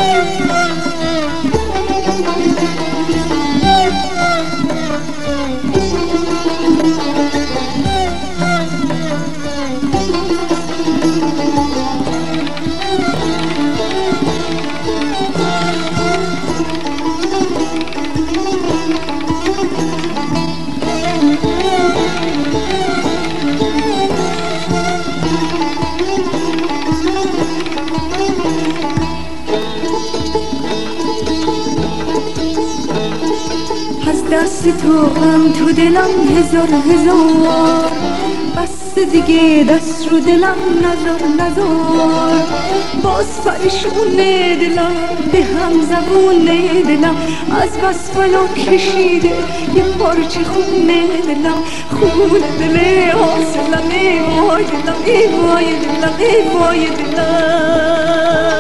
دست تو غم تو دلم هزار هزار، بس دیگه دست رو دلم نزار. باز پریشونه دلم به هم زبونه دلم، از بس بلا کشیده یه پارچه خونه دلم. خون دل حاصلم ای وای دلم، ای وای دلم، ای وای دلم.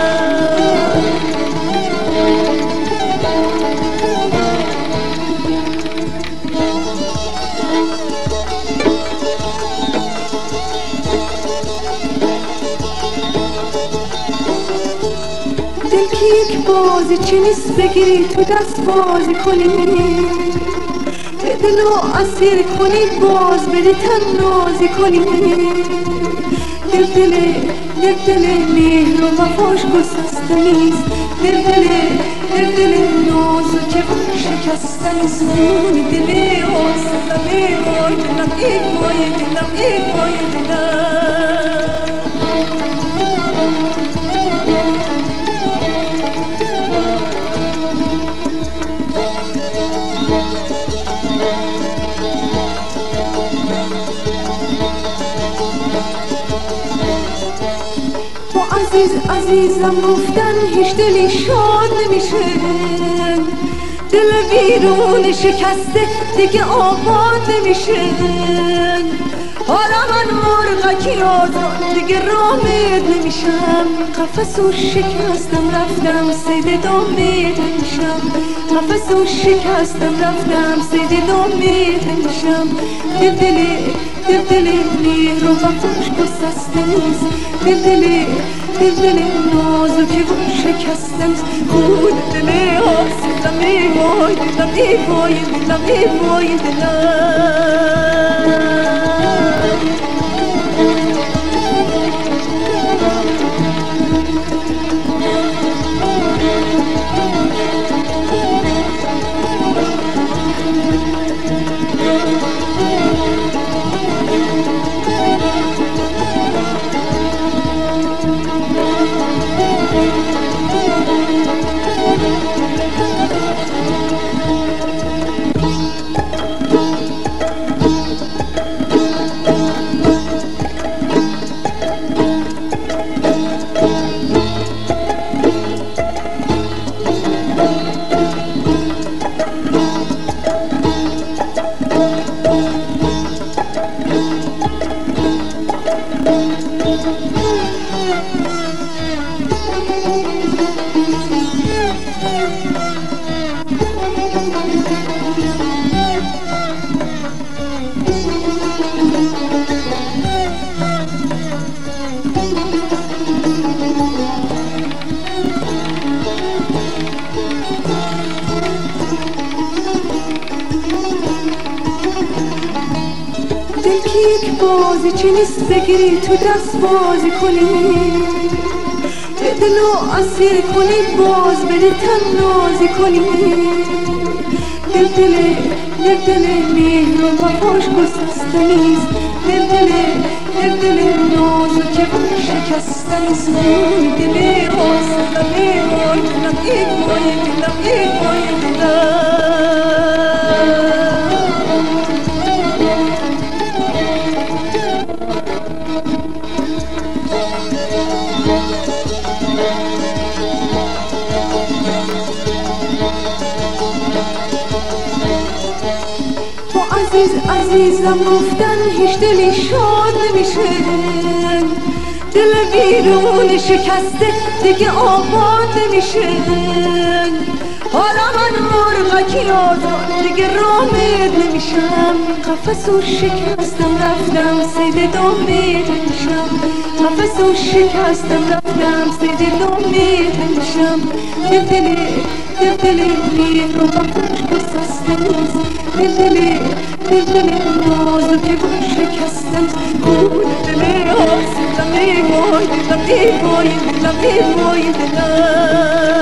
یک بازی چه نیست بگیری تو دست بازی کنی، به دلو اسیر کنی باز بری تن نازی کنی. دل مهر و وفاش گسسته نیست، دل نازو که شکسته نیست. خون دل آسلم ای وای دلم، ای وای دلم، ای وای دلم. عزیزم گفتن هیچ دلی شاد نمیشه، دل بیرون شکسته دیگه آباد نمیشه. حالا من مرغکی آزاد دیگه رامد نمیشم، قفسو شکستم رفتم صید دامد نمیشم، قفسو شکستم رفتم صید دامد نمیشم. دل مهر و وفاش گسسته نیست، دل نازو که شکسته نیست. خون دل آسلم ای وای دلم، ای وای دلم، ای وای دلم. یک بازی چه نیست بگیری تو دست بازی کنی، به دلو اسیر کنی باز بری تن نازی کنی. دل مهر و وفاش گسسته نیست، دل نازو که شکسته نیست. خون دل آسلم ای وای دلم، ای وای دلم، ای وای دلم. عزیزم گفتن هیچ دلی شاد نمیشه، دل بیرون شکسته دیگه آباد نمیشه. حالا من مرغکی آزاد دیگه رامت نمیشم قفسو شکستم رفتم صید دامت نمیشم قفسو شکستم رفتم صید دامت نمیشم دل مهربان گسسته نیست دل نازک گل شکسته نیست دل آسودم ای وای دلم ای وای دلم ای وای دلم